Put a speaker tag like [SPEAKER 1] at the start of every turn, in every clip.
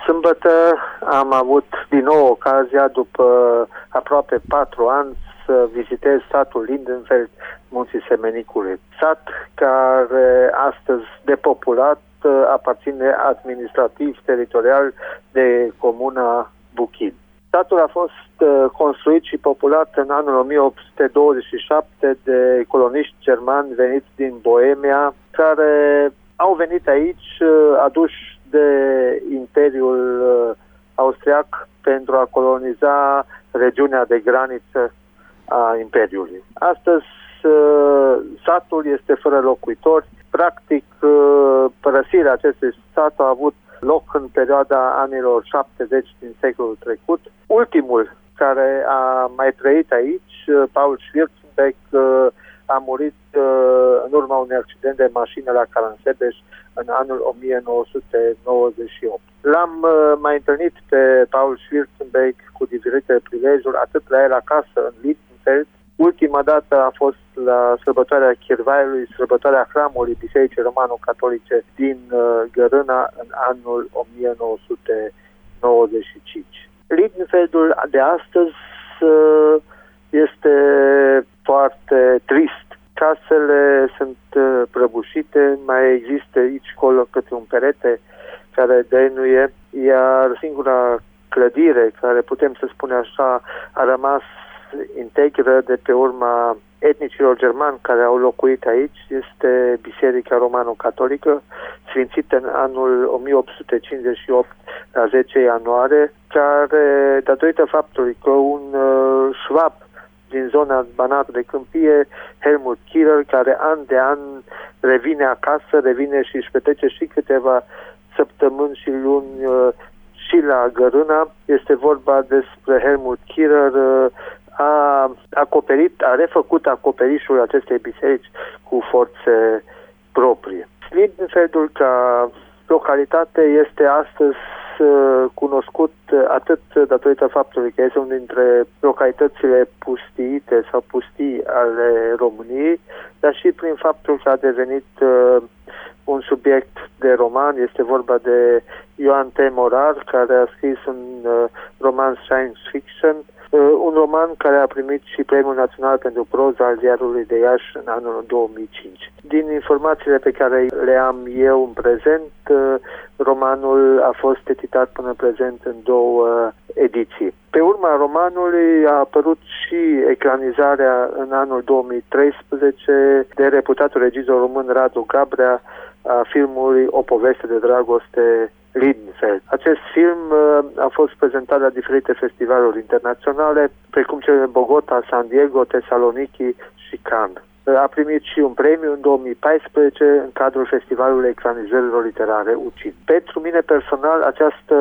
[SPEAKER 1] Sâmbătă am avut din nou ocazia, după aproape 4 ani, să vizitez satul Lindenfeld, Munții Semenicului. Sat care astăzi depopulat aparține administrativ-teritorial de comuna Buchin. Satul a fost construit și populat în anul 1827 de coloniști germani veniți din Boemia, care au venit aici aduși de Imperiul Austriac pentru a coloniza regiunea de graniță a Imperiului. Astăzi satul este fără locuitori. Practic, părăsirea acestui sat a avut loc în perioada anilor 70 din secolul trecut. Ultimul care a mai trăit aici, Paul Schwirzenbeck, a murit în urma unui accident de mașină la Caransebeș în anul 1998. L-am mai întâlnit pe Paul Schwirzenbeck cu diferite prilejuri, atât la el acasă în Lindenfeld. Ultima dată a fost la sărbătoarea Chirvaiului, sărbătoarea hramului Bisericii Romano-Catolice din Gărâna în anul 1995. Lindenfeldul de astăzi este foarte trist. Casele sunt prăbușite, mai există aici colo câte un perete care dăinuie, iar singura clădire care, putem să spunem așa, a rămas integră de pe urma etnicilor germani care au locuit aici este Biserica Romano-Catolică, sfințită în anul 1858 la 10 ianuarie, care, datorită faptului că un șvab din zona Banat de Câmpie, Helmut Kierer, care an de an revine acasă, revine și își petrece și câteva săptămâni și luni și la Gărâna. Este vorba despre Helmut Kierer, a refăcut acoperișul acestei biserici cu forțe proprii. Lindenfeldul ca localitate este astăzi cunoscut atât datorită faptului că este unul dintre localitățile pustiite sau pustii ale României, dar și prin faptul că a devenit un subiect de roman. Este vorba de Ioan T. Morar, care a scris un roman science fiction, un roman care a primit și Premiul Național pentru Proză al Ziarului de Iași în anul 2005. Din informațiile pe care le am eu în prezent, romanul a fost editat până în prezent în 2 ediții. Pe urma romanului a apărut și ecranizarea în anul 2013 de reputatul regizor român Radu Gabrea a filmului O poveste de dragoste, Lindenfeld. Acest film a fost prezentat la diferite festivaluri internaționale, precum cele de Bogota, San Diego, Thessaloniki și Cannes. A primit și un premiu în 2014 în cadrul Festivalului Ecranizărilor Literare UCIN. Pentru mine personal, această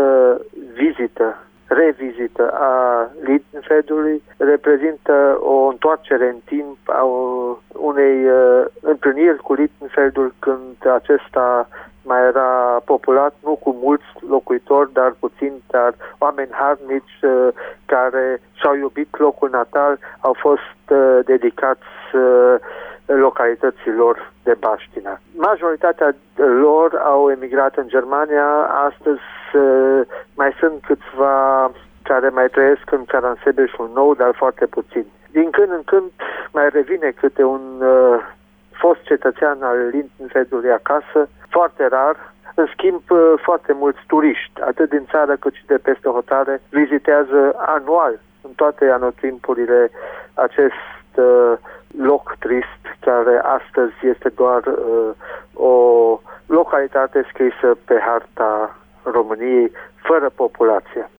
[SPEAKER 1] revizită a Lindenfeldului reprezintă o întoarcere în timp a unei întâlniri cu Lindenfeldul când acesta mai era populat, nu cu mulți locuitori, dar puțin, dar oameni harnici care și-au iubit locul natal, au fost dedicați localităților de baștină. Majoritatea lor au emigrat în Germania. Astăzi mai sunt câțiva care mai trăiesc în Caransebeșul Nou, dar foarte puțin. Din când în când mai revine câte un fost cetățean al Lindenfeldului acasă, foarte rar. În schimb, foarte mulți turiști, atât din țară cât și de peste hotare, vizitează anual, în toate anotimpurile, acest loc trist, care astăzi este doar o localitate scrisă pe harta României, fără populație.